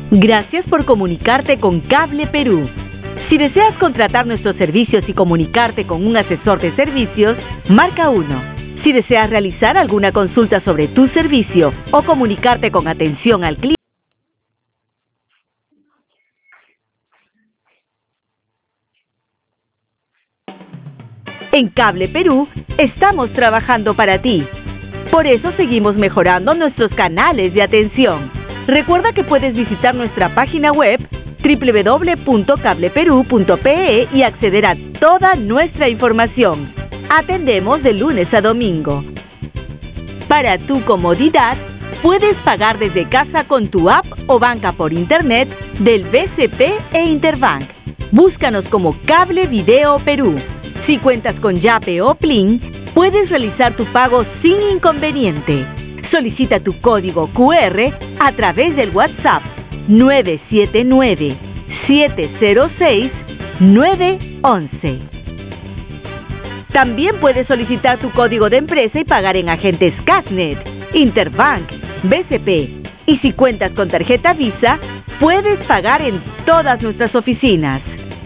Gracias por comunicarte con Cable Perú. Si deseas contratar nuestros servicios y comunicarte con un asesor de servicios, marca 1. Si deseas realizar alguna consulta sobre tu servicio o comunicarte con atención al cliente, en Cable Perú estamos trabajando para ti. Por eso seguimos mejorando nuestros canales de atención. Recuerda que puedes visitar nuestra página web www.cableperú.pe y acceder a toda nuestra información. Atendemos de lunes a domingo. Para tu comodidad, puedes pagar desde casa con tu app o banca por internet del BCP e Interbank. Búscanos como Cable Video Perú. Si cuentas con Yape o Plin, puedes realizar tu pago sin inconveniente. Solicita tu código QR a través del WhatsApp 979-706-911. También puedes solicitar tu código de empresa y pagar en agentes Casnet, Interbank, BCP. Y si cuentas con tarjeta Visa, puedes pagar en todas nuestras oficinas.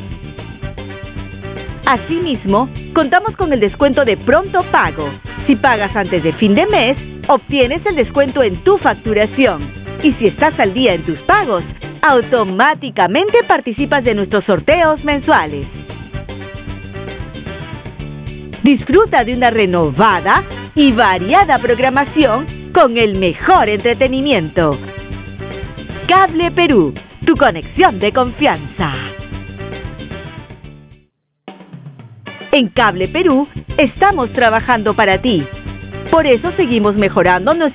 Asimismo, contamos con el descuento de pronto pago. Si pagas antes de fin de mes, obtienes el descuento en tu facturación. Y si estás al día en tus pagos, automáticamente participas de nuestros sorteos mensuales. Disfruta de una renovada y variada programación con el mejor entretenimiento. Cable Perú, tu conexión de confianza. En Cable Perú estamos trabajando para ti. Por eso seguimos mejorando nuestro